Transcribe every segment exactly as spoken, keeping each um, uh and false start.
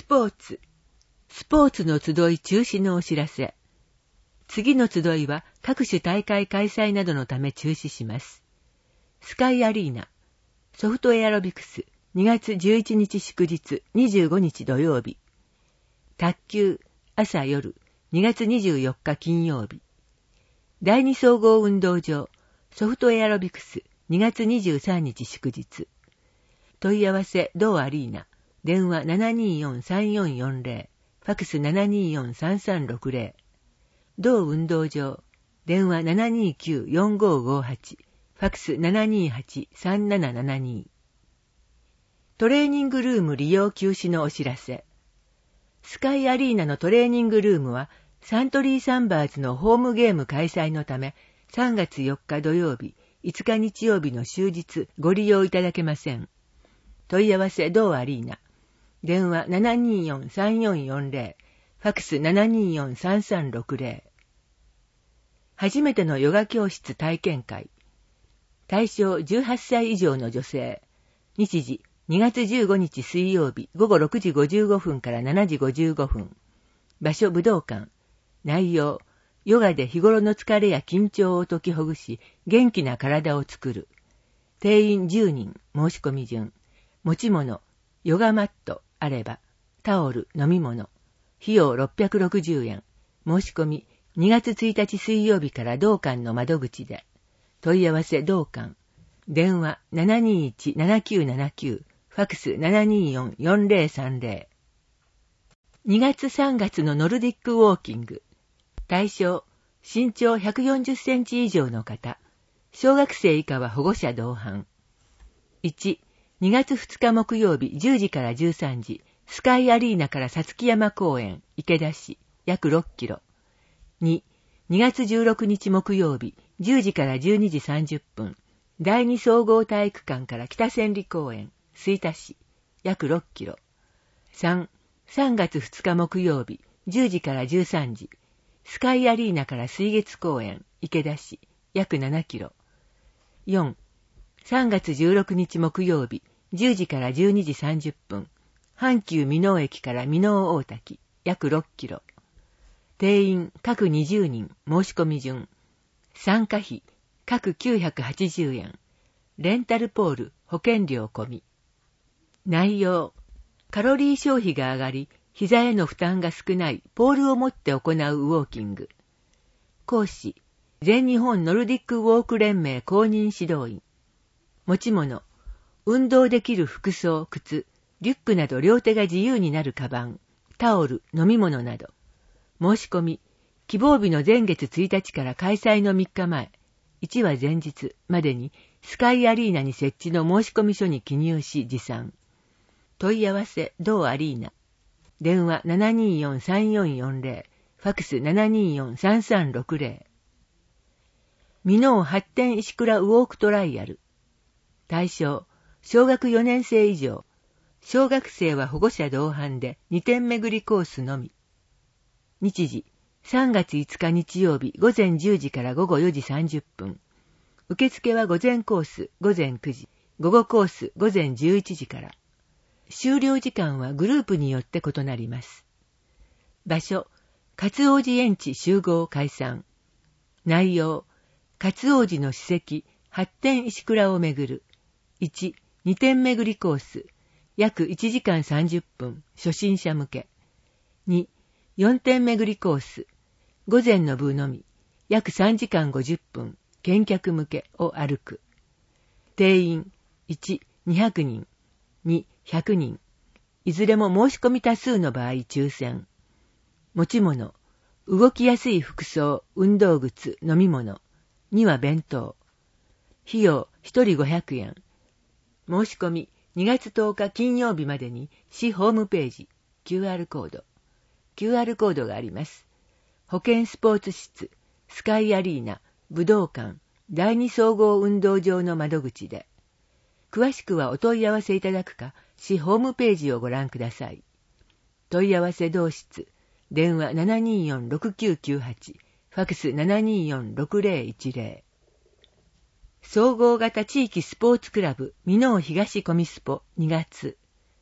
ポーツ。スポーツの集い中止のお知らせ。次の集いは各種大会開催などのため中止します。スカイアリーナ、ソフトエアロビクス、にがつじゅういちにち祝日、にじゅうごにち土曜日。卓球、朝夜、にがつにじゅうよっか金曜日。第二総合運動場、ソフトエアロビクス、にがつにじゅうさんにち祝日。問い合わせ、同アリーナ、電話 ななにーよんさんよんよんぜろ、ファクス ななにーよんさんさんろくぜろ。同運動場、電話 ななにーきゅうよんごごはち、ファクス ななにーはちさんななななに。トレーニングルーム利用休止のお知らせ。スカイアリーナのトレーニングルームは、サントリーサンバーズのホームゲーム開催のため、さんがつよっか土曜日、いつか日曜日の終日ご利用いただけません。問い合わせ同アリーナ。電話 ななにーよんさんよんよんぜろ、ファクス ななにーよんさんさんろくぜろ。初めてのヨガ教室体験会。対象じゅうはっさい以上の女性。日時にがつじゅうごにち水曜日ごごろくじごじゅうごふんからしちじごじゅうごふん。場所武道館。内容、ヨガで日頃の疲れや緊張を解きほぐし、元気な体を作る。定員じゅうにん、申し込み順。持ち物、ヨガマットあれば、タオル、飲み物。費用ろっぴゃくろくじゅうえん。申し込み、にがつついたち水曜日から同館の窓口で。問い合わせ同館。電話 ななにーいちななきゅうななきゅう、ファクス ななにーよんよんぜろさんぜろ。にがつさんがつのノルディックウォーキング。対象、身長ひゃくよんじゅっセンチ以上の方。小学生以下は保護者同伴。いち、にがつふつか木曜日じゅうじからじゅうさんじ、スカイアリーナからさつき山公園、池田市、約ろっキロ。に、にがつじゅうろくにち木曜日じゅうじからじゅうにじさんじゅっぷん、第二総合体育館から北千里公園、吹田市、約ろっキロ。さん、さんがつふつか木曜日じゅうじからじゅうさんじ、スカイアリーナから水月公園、池田市、約ななキロ。よん、さんがつじゅうろくにち木曜日じゅうじからじゅうにじさんじゅっぷん、阪急箕面駅から箕面大滝、約ろっキロ。定員各にじゅうにん、申し込み順。参加費各きゅうひゃくはちじゅうえん。レンタルポール、保険料込み。内容、カロリー消費が上がり、膝への負担が少ないポールを持って行うウォーキング。講師、全日本ノルディックウォーク連盟公認指導員。持ち物、運動できる服装、靴、リュックなど両手が自由になるカバン、タオル、飲み物など。申し込み、希望日の前月ついたちから開催のみっかまえ、いちは前日までにスカイアリーナに設置の申込書に記入し持参。問い合わせ、同アリーナ。電話 ななにーよんさんよんよんぜろ、ファクス ななにーよんさんさんろくぜろ。箕面発展石倉ウォークトライアル。対象、小学よねんせい以上。小学生は保護者同伴でにてん巡りコースのみ。日時、さんがついつか日曜日ごぜんじゅうじからごごよじさんじゅっぷん。受付は午前コースごぜんくじ、午後コースごぜんじゅういちじから。終了時間はグループによって異なります。場所、勝王寺園地集合解散。内容、勝王寺の史跡、発展石倉をめぐる。いち、にてん巡りコース、約いちじかんさんじゅっぷん、初心者向け。に、よんてん巡りコース、午前の部のみ、約さんじかんごじゅっぷん、見客向けを歩く。定員、いち、にひゃくにん、に、ひゃくにん。いずれも申し込み多数の場合抽選。持ち物、動きやすい服装、運動靴、飲み物。には弁当。費用、ひとりごひゃくえん。申し込み、にがつとおか金曜日までに市ホームページ、キューアール コード。キューアール コードがあります。保健スポーツ室、スカイアリーナ、武道館、第二総合運動場の窓口で。詳しくはお問い合わせいただくか、市ホームページをご覧ください。問い合わせ同室、電話 ななにーよんろくきゅうきゅうはち、ファクス ななにーよんろくぜろいちぜろ。総合型地域スポーツクラブ箕面東コミスポにがつ。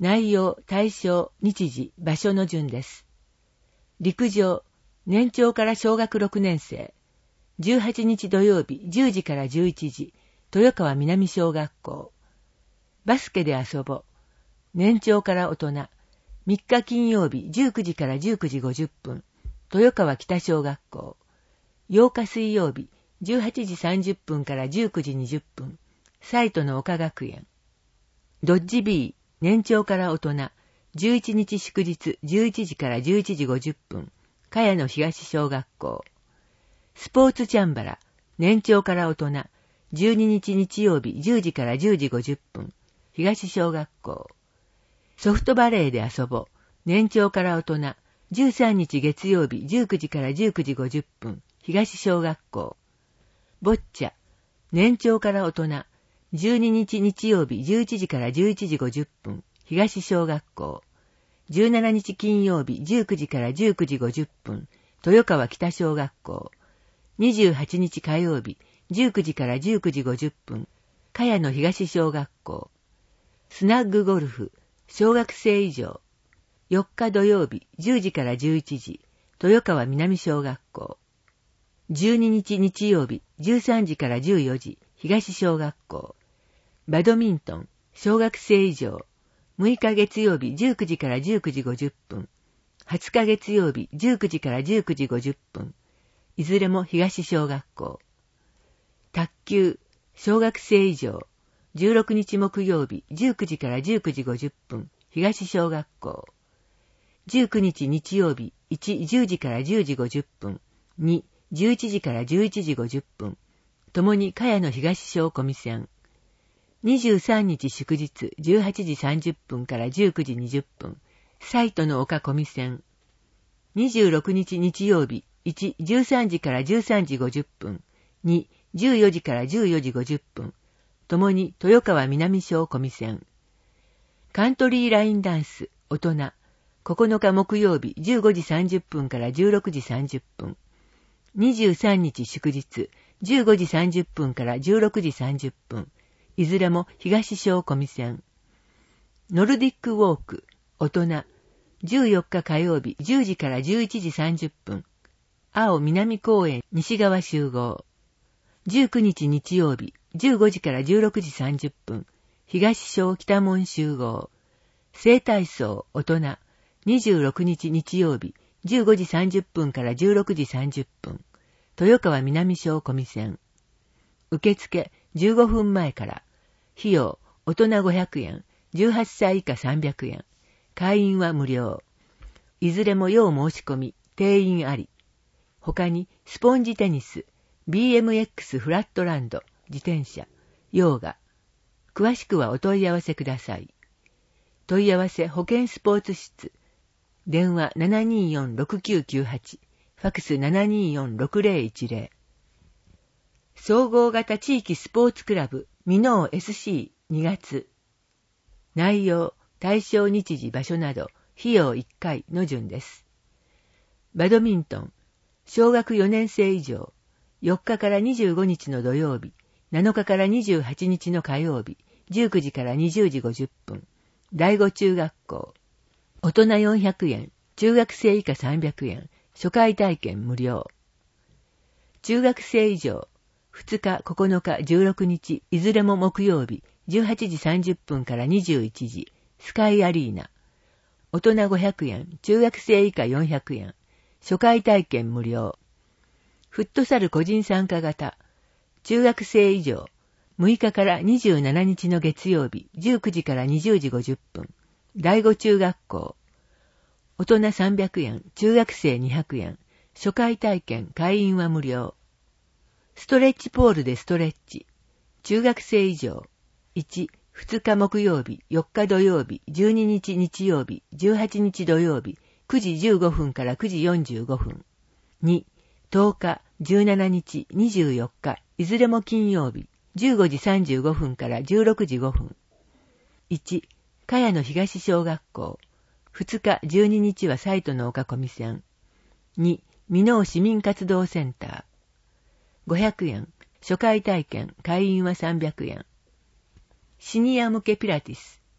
内容、対象、日時、場所の順です。陸上、年長から小学ろくねん生。じゅうはちにち土曜日じゅうじからじゅういちじ、豊川南小学校。バスケで遊ぼ。年長から大人。みっか金曜日じゅうくじからじゅうくじごじゅっぷん、豊川北小学校。ようか水曜日じゅうはちじさんじゅっぷんからじゅうくじにじゅっぷん、サイトの岡学園。ドッジビー、年長から大人。じゅういちにち祝日じゅういちじからじゅういちじごじゅっぷん、茅野東小学校。スポーツチャンバラ、年長から大人。じゅうににち日曜日じゅうじからじゅうじごじゅっぷん、東小学校。ソフトバレーで遊ぼ。年長から大人。じゅうさんにち月曜日じゅうくじからじゅうくじごじゅっぷん、東小学校。ボッチャ。年長から大人。じゅうににち日曜日じゅういちじからじゅういちじごじゅっぷん、東小学校。じゅうしちにち金曜日じゅうくじからじゅうくじごじゅっぷん、豊川北小学校。にじゅうはちにち火曜日じゅうくじからじゅうくじごじゅっぷん、茅野東小学校。スナッグゴルフ、小学生以上。よっか土曜日じゅうじからじゅういちじ、豊川南小学校。じゅうににち日曜日じゅうさんじからじゅうよじ、東小学校。バドミントン、小学生以上。むいか月曜日じゅうくじからじゅうくじごじゅっぷん、はつか月曜日じゅうくじからじゅうくじごじゅっぷん、いずれも東小学校。卓球、小学生以上。じゅうろくにち木曜日じゅうくじからじゅうくじごじゅっぷん、東小学校。じゅうくにち日曜日いち、じゅうじからじゅうじごじゅっぷん、に、じゅういちじからじゅういちじごじゅっぷん、ともに茅野東小コミセン。にじゅうさんにち祝日じゅうはちじさんじゅっぷんからじゅうくじにじゅっぷん、サイトの丘コミセン。にじゅうろくにち日曜日いち、じゅうさんじからじゅうさんじごじゅっぷん、に、じゅうよじからじゅうよじごじゅっぷん、ともに豊川南小コミセン。カントリーラインダンス、大人。ここのか木曜日じゅうごじさんじゅっぷんからじゅうろくじさんじゅっぷん。にじゅうさんにち祝日じゅうごじさんじゅっぷんからじゅうろくじさんじゅっぷん。いずれも東小コミセン。ノルディックウォーク、大人。じゅうよっか火曜日じゅうじからじゅういちじさんじゅっぷん。青南公園西側集合。じゅうくにち日曜日じゅうごじからじゅうろくじさんじゅっぷん。東小北門集合。整体操大人。にじゅうろくにち日曜日じゅうごじさんじゅっぷんからじゅうろくじさんじゅっぷん。豊川南小コミセン。受付じゅうごふんまえから。費用大人ごひゃくえん、じゅうはっさい以下さんびゃくえん。会員は無料。いずれも要申し込み、定員あり。他にスポンジテニス、ビーエムエックス フラットランド、自転車、ヨーガ。詳しくはお問い合わせください。問い合わせ保健スポーツ室。電話 ななにーよんろくきゅうきゅうはち、ファクス ななにーよんろくぜろいちぜろ。総合型地域スポーツクラブミノー エスシーにがつ。内容、対象日時場所など、費用いっかいの順です。バドミントン、小学よねん生以上、よっかからにじゅうごにちの土曜日、なのかからにじゅうはちにちの火曜日、じゅうくじからにじゅうじごじゅっぷん、第五中学校。大人よんひゃくえん、中学生以下さんびゃくえん、初回体験無料。中学生以上、ふつか、ここのか、じゅうろくにち、いずれも木曜日、じゅうはちじさんじゅっぷんからにじゅういちじ、スカイアリーナ。大人ごひゃくえん、中学生以下よんひゃくえん、初回体験無料。フットサル個人参加型、中学生以上、むいかからにじゅうしちにちの月曜日、じゅうくじからにじゅうじごじゅっぷん、第五中学校。大人さんびゃくえん、中学生にひゃくえん、初回体験、会員は無料。ストレッチポールでストレッチ。中学生以上。いち、ふつか木曜日、よっか土曜日、じゅうににち日曜日、じゅうはちにち土曜日、くじじゅうごふんからくじよんじゅうごふん。に、とおか、じゅうしちにち、にじゅうよっか、いずれも金曜日、じゅうごじさんじゅうごふんからじゅうろくじごふん。いち、茅野東小学校。ふつか、じゅうににちはサイトの丘コミセン。に、箕面市民活動センター。ごひゃくえん、初回体験、会員はさんびゃくえん。シニア向けピラティス。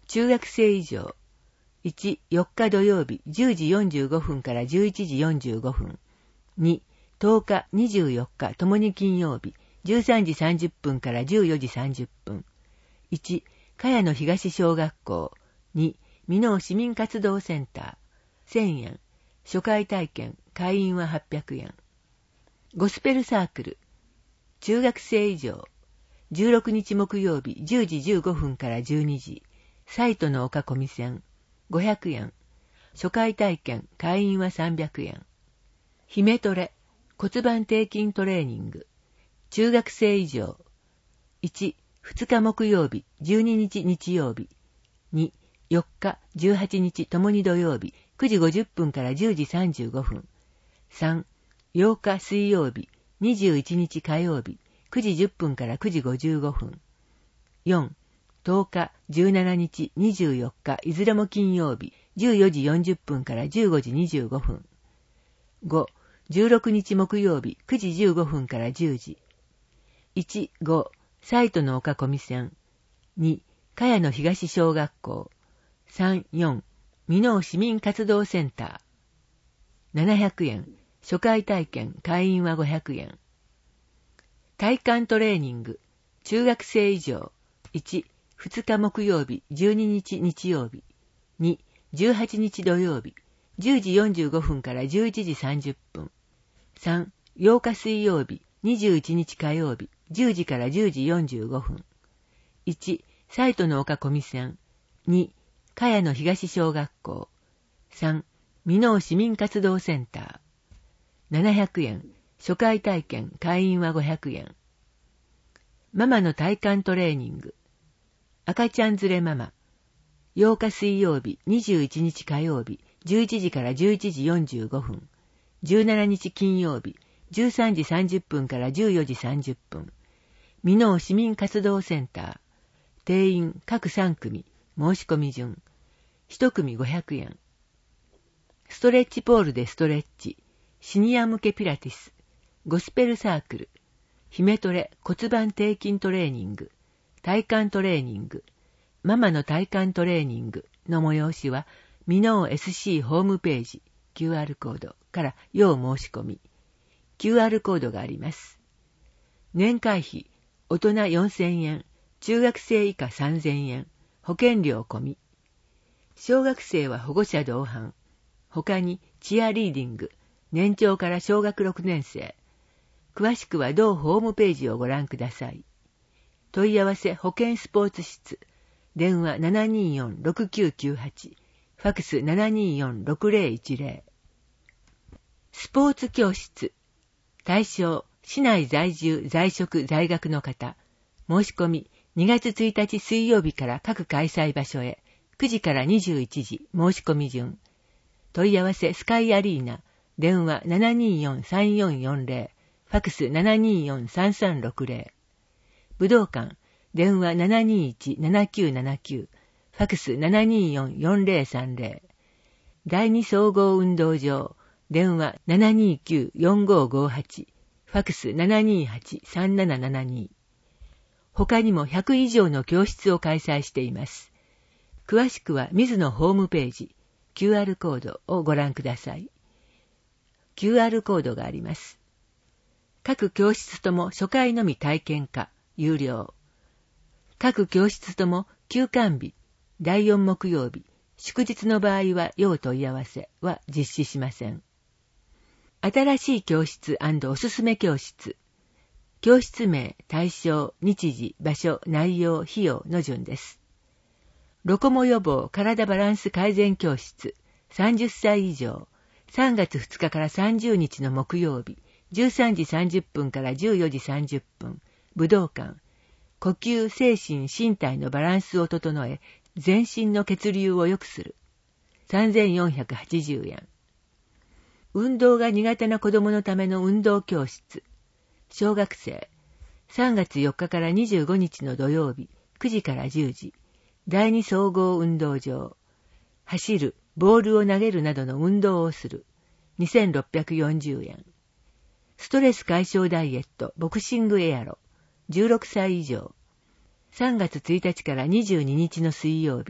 中学生以上。いち、よっか土曜日じゅうじよんじゅうごふんからじゅういちじよんじゅうごふん。に、とおか、にじゅうよっかともに金曜日じゅうさんじさんじゅっぷんからじゅうよじさんじゅっぷん。いち、茅野東小学校。に、箕面市民活動センター。せんえん。初回体験、会員ははっぴゃくえん。ゴスペルサークル。中学生以上。じゅうろくにち木曜日じゅうじじゅうごふんからじゅうにじ。サイトの丘コミセン。ごひゃくえん。初回体験、会員はさんびゃくえん。姫トレ。骨盤底筋トレーニング。中学生以上。いち、ふつか木曜日じゅうににち日曜日。に、よっか、じゅうはちにちともに土曜日くじごじゅっぷんからじゅうじさんじゅうごふん。さん、ようか水曜日にじゅういちにち火曜日くじじゅっぷんからくじごじゅうごふん。よん、とおか、じゅうしちにちにじゅうよっかいずれも金曜日じゅうよじよんじゅっぷんからじゅうごじにじゅうごふん。ご、じゅうろくにち木曜日くじじゅうごふんからじゅうじ。いち、ご、サイトの丘コミセン。に、茅野東小学校。さん、よん、箕面市民活動センター。ななひゃくえん。初回体験、会員はごひゃくえん。体幹トレーニング。中学生以上。いち、ふつか木曜日じゅうににち日曜日。に、じゅうはちにち土曜日じゅうじよんじゅうごふんからじゅういちじさんじゅっぷん。さん、ようか水曜日にじゅういちにち火曜日じゅうじからじゅうじよんじゅうごふん。いち、サイトの丘コミセン。に、茅野東小学校。さん、箕面市民活動センター。ななひゃくえん。初回体験、会員はごひゃくえん。ママの体幹トレーニング。赤ちゃん連れママ。ようか水曜日にじゅういちにち火曜日じゅういちじからじゅういちじよんじゅうごふん。じゅうしちにち金曜日じゅうさんじさんじゅっぷんからじゅうよじさんじゅっぷん。箕面市民活動センター。定員各さんくみ。申し込み順。いち組ごひゃくえん。ストレッチポールでストレッチ。シニア向けピラティス。ゴスペルサークル。姫トレ骨盤底筋トレーニング。体幹トレーニング。ママの体幹トレーニングの催しは、箕面 エスシー ホームページ、キューアール コードから要申し込み。キューアール コードがあります。年会費、大人よんせんえん、中学生以下さんぜんえん、保険料込み。小学生は保護者同伴。他にチアリーディング、年長から小学ろくねん生。詳しくは同ホームページをご覧ください。問い合わせ保健スポーツ室。電話 ななにーよんろくきゅうきゅうはち、ファクス ななにーよんろくぜろいちぜろ。スポーツ教室。対象、市内在住、在職、在学の方。申し込み、にがつついたち水曜日から各開催場所へ、くじからにじゅういちじ、申し込み順。問い合わせスカイアリーナ。電話 ななにーよんさんよんよんぜろ、ファクス ななにーよんさんさんろくぜろ。武道館。電話 ななにーいちななきゅうななきゅう、ファクス ななにーよんよんぜろさんぜろ。第二総合運動場。電話 ななにーきゅうよんごごはち、ファクス ななにーはちさんななななに。他にもひゃく以上の教室を開催しています。詳しくは水野ホームページ、キューアール コードをご覧ください。キューアール コードがあります。各教室とも初回のみ体験可、有料。各教室とも休館日、だいよん木曜日、祝日の場合は要問い合わせは実施しません。新しい教室&おすすめ教室。教室名、対象、日時、場所、内容、費用の順です。ロコモ予防体バランス改善教室、さんじゅっさい以上、さんがつふつかからさんじゅうにちの木曜日、じゅうさんじさんじゅっぷんからじゅうよじさんじゅっぷん、武道館。呼吸、精神、身体のバランスを整え、全身の血流を良くする。さんぜんよんひゃくはちじゅうえん。運動が苦手な子供のための運動教室。小学生。さんがつよっかからにじゅうごにちの土曜日、くじからじゅうじ。第二総合運動場。走る、ボールを投げるなどの運動をする。にせんろっぴゃくよんじゅうえん。ストレス解消ダイエット、ボクシングエアロ。じゅうろくさい以上。さんがつついたちからにじゅうににちの水曜日、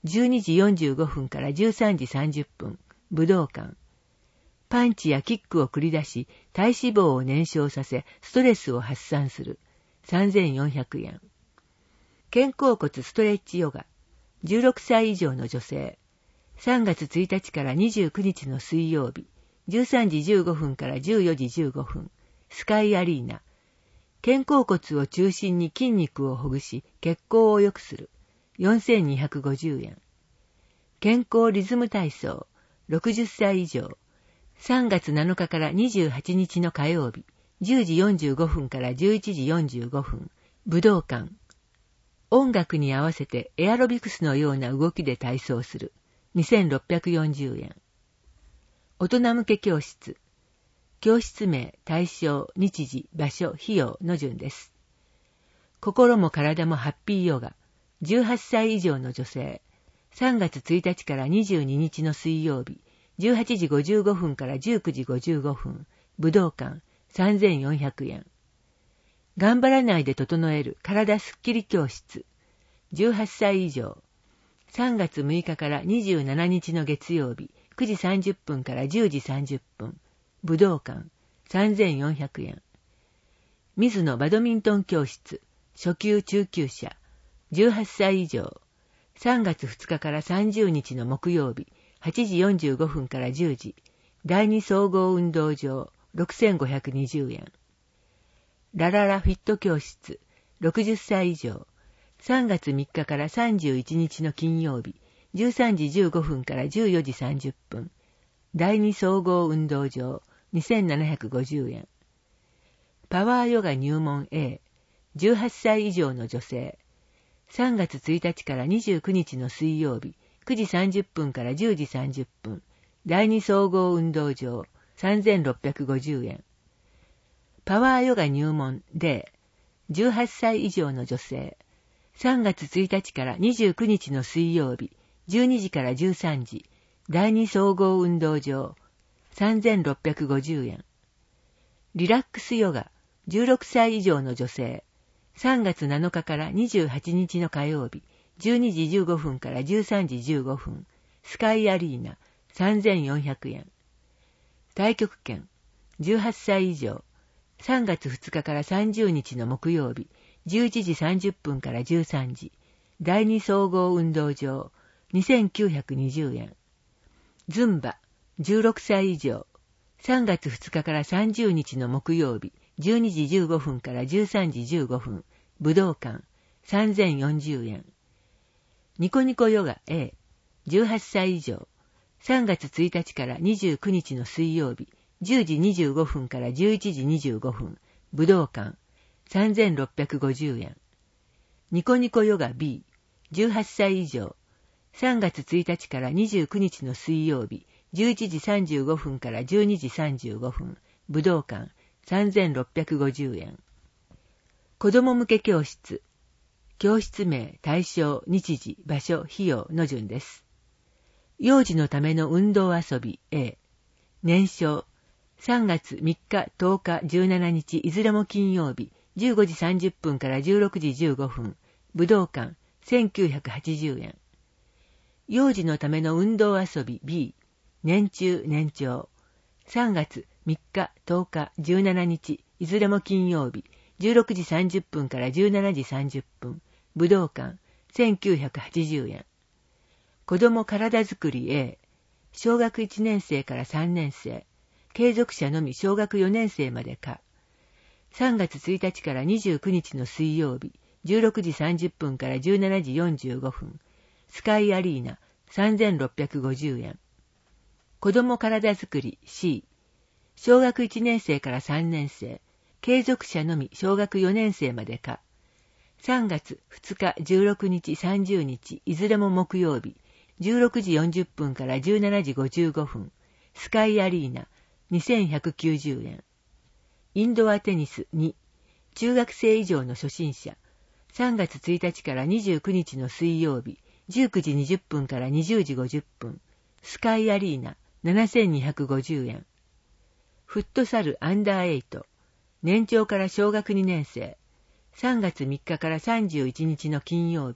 じゅうにじよんじゅうごふんからじゅうさんじさんじゅっぷん、武道館。パンチやキックを繰り出し、体脂肪を燃焼させ、ストレスを発散する。さんぜんよんひゃくえん。肩甲骨ストレッチヨガ。じゅうろくさい以上の女性。さんがつついたちからにじゅうくにちの水曜日。じゅうさんじじゅうごふんからじゅうよじじゅうごふん。スカイアリーナ。肩甲骨を中心に筋肉をほぐし、血行を良くする。よんせんにひゃくごじゅうえん。健康リズム体操。ろくじゅっさい以上。さんがつなのかからにじゅうはちにちの火曜日。じゅうじよんじゅうごふんからじゅういちじよんじゅうごふん。武道館。音楽に合わせてエアロビクスのような動きで体操する。にせんろっぴゃくよんじゅうえん。大人向け教室。教室名、対象、日時、場所、費用の順です。心も体もハッピーヨガ。じゅうはっさい以上の女性。さんがつついたちからにじゅうににちの水曜日。じゅうはちじごじゅうごふんからじゅうくじごじゅうごふん。武道館。さんぜんよんひゃくえん。頑張らないで整える体すっきり教室。じゅうはっさい以上。さんがつむいかからにじゅうしちにちの月曜日。くじさんじゅっぷんからじゅうじさんじゅっぷん。武道館。さんぜんよんひゃくえん。水野バドミントン教室。初級中級者。じゅうはっさい以上。さんがつふつかからさんじゅうにちの木曜日。はちじよんじゅうごふんからじゅうじ。だいに総合運動場。ろくせんごひゃくにじゅうえん。ラララフィット教室。ろくじゅっさい以上。さんがつみっかからさんじゅういちにちの金曜日。じゅうさんじじゅうごふんからじゅうよじさんじゅっぷん。だいに総合運動場。にせんななひゃくごじゅうえん。パワーヨガ入門 A。じゅうはっさい以上の女性。さんがつついたちからにじゅうくにちの水曜日。くじさんじゅっぷんからじゅうじさんじゅっぷん。だいに総合運動場。さんぜんろっぴゃくごじゅうえん。パワーヨガ入門 D。じゅうはっさい以上の女性。さんがつついたちからにじゅうくにちの水曜日。じゅうにじからじゅうさんじ。だいに総合運動場。さんぜんろっぴゃくごじゅうえん。リラックスヨガ。じゅうろくさい以上の女性。さんがつなのかからにじゅうはちにちの火曜日。じゅうにじじゅうごふんからじゅうさんじじゅうごふん。スカイアリーナ。さんぜんよんひゃくえん。太極拳。じゅうはっさい以上。さんがつふつかからさんじゅうにちの木曜日。じゅういちじさんじゅっぷんからじゅうさんじ。だいに総合運動場。にせんきゅうひゃくにじゅうえん。ズンバ。じゅうろくさい以上。さんがつふつかからさんじゅうにちの木曜日。じゅうにじじゅうごふんからじゅうさんじじゅうごふん。武道館。さんぜんよんじゅうえん。ニコニコヨガ A。じゅうはっさい以上。さんがつついたちからにじゅうくにちの水曜日。じゅうじにじゅうごふんからじゅういちじにじゅうごふん。武道館。さんぜんろっぴゃくごじゅうえん。ニコニコヨガ B。じゅうはっさい以上。さんがつついたちからにじゅうくにちの水曜日。じゅういちじさんじゅうごふんからじゅうにじさんじゅうごふん。武道館。さんぜんろっぴゃくごじゅうえん。子供向け教室。教室名、対象、日時、場所、費用の順です。幼児のための運動遊び A。年少。さんがつみっか、とおか、じゅうしちにち、いずれも金曜日。じゅうごじさんじゅっぷんからじゅうろくじじゅうごふん。武道館。せんきゅうひゃくはちじゅうえん。幼児のための運動遊び B。年中、年長。さんがつみっか、とおか、じゅうしちにち、いずれも金曜日。じゅうろくじさんじゅっぷんからじゅうしちじさんじゅっぷん。武道館。せんきゅうひゃくはちじゅうえん。子供体づくり A。小学いちねんせいからさんねんせい。継続者のみ小学よねんせいまでか。さんがつついたちからにじゅうくにちの水曜日。じゅうろくじさんじゅっぷんからじゅうしちじよんじゅうごふん。スカイアリーナ。さんぜんろっぴゃくごじゅうえん。子供体づくり C。小学いちねんせいからさんねんせい。継続者のみ小学よねんせいまでか。さんがつふつか、じゅうろくにち、さんじゅうにち、いずれも木曜日。じゅうろくじよんじゅっぷんからじゅうしちじごじゅうごふん。スカイアリーナ。にせんひゃくきゅうじゅうえん。インドアテニスに。中学生以上の初心者。さんがつついたちからにじゅうくにちの水曜日。じゅうくじにじゅっぷんからにじゅうじごじゅっぷん。スカイアリーナ。ななせんにひゃくごじゅうえん。フットサルアンダーエイト。年長から小学にねんせい。さんがつみっかからさんじゅういちにちの金曜日。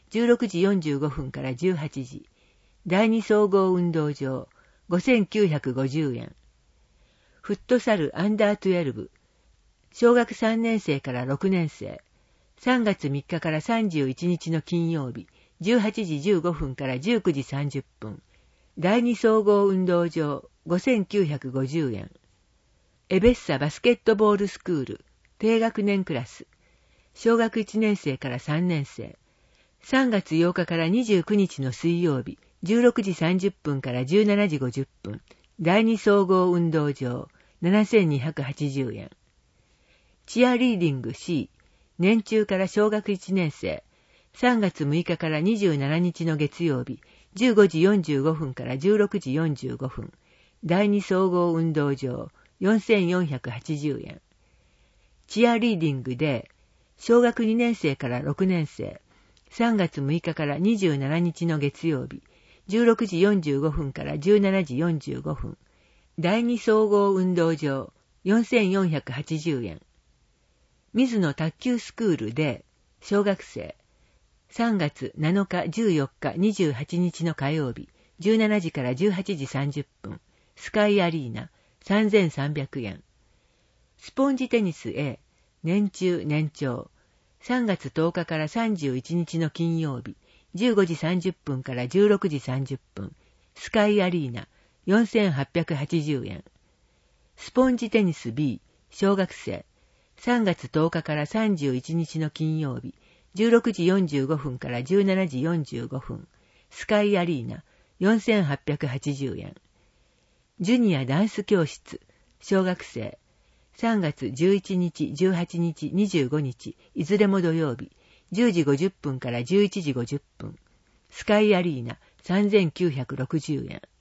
じゅうろくじよんじゅうごふんからじゅうはちじ。だいに総合運動場、ごせんきゅうひゃくごじゅうえん。フットサルアンダーじゅうに、小学さんねん生からろくねん生、さんがつみっかからさんじゅういちにちの金曜日、じゅうはちじじゅうごふんからじゅうくじさんじゅっぷん。だいに総合運動場、ごせんきゅうひゃくごじゅうえん。エベッサバスケットボールスクール、低学年クラス、小学いちねん生からさんねん生、さんがつようかからにじゅうくにちの水曜日、じゅうろくじさんじゅっぷんからじゅうしちじごじゅっぷん、だいに総合運動場、ななせんにひゃくはちじゅうえん。チアリーディング C、年中から小学いちねん生、さんがつむいかからにじゅうしちにちの月曜日、じゅうごじよんじゅうごふんからじゅうろくじよんじゅうごふん、だいに総合運動場、よんせんよんひゃくはちじゅうえん。チアリーディング D、小学にねん生からろくねん生、さんがつむいかからにじゅうしちにちの月曜日、じゅうろくじよんじゅうごふんからじゅうしちじよんじゅうごふん、だいに総合運動場、よんせんよんひゃくはちじゅうえん。水野卓球スクールで、小学生、さんがつなのか、じゅうよっか、にじゅうはちにちの火曜日、じゅうしちじからじゅうはちじさんじゅっぷん、スカイアリーナ、さんぜんさんびゃくえん。スポンジテニス A、年中年長、さんがつとおかからさんじゅういちにちの金曜日、じゅうごじさんじゅっぷんからじゅうろくじさんじゅっぷん、スカイアリーナ、よんせんはっぴゃくはちじゅうえん。スポンジテニス B、小学生、さんがつとおかからさんじゅういちにちの金曜日、じゅうろくじよんじゅうごふんからじゅうしちじよんじゅうごふん、スカイアリーナ、よんせんはっぴゃくはちじゅうえん。ジュニアダンス教室、小学生、さんがつじゅういちにち、じゅうはちにち、にじゅうごにち、いずれも土曜日、じゅうじごじゅっぷんからじゅういちじごじゅっぷん、スカイアリーナ、さんぜんきゅうひゃくろくじゅうえん。